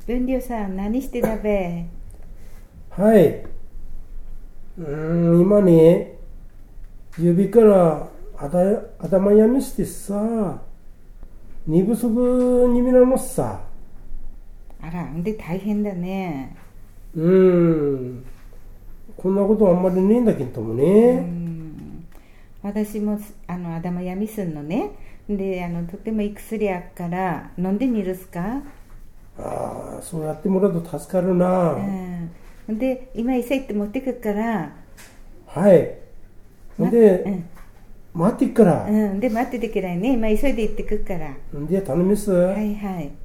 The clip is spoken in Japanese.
文良さん、何してたべ？ はい。今ね、指から頭やみしてさ、寝不足にみなのさ。 あら、んで大変だね。 こんなことあんまりねえんだけどもね。 私も頭やみすんのね。で、とてもいい薬あっから飲んでみるすか？ ああ、そうやってもらうと助かるな。 で、今急いって持ってくから。 はい。で、待ってっから。 で、待っててくらいね。今急いで行ってくから。 で、頼みます。 はいはい。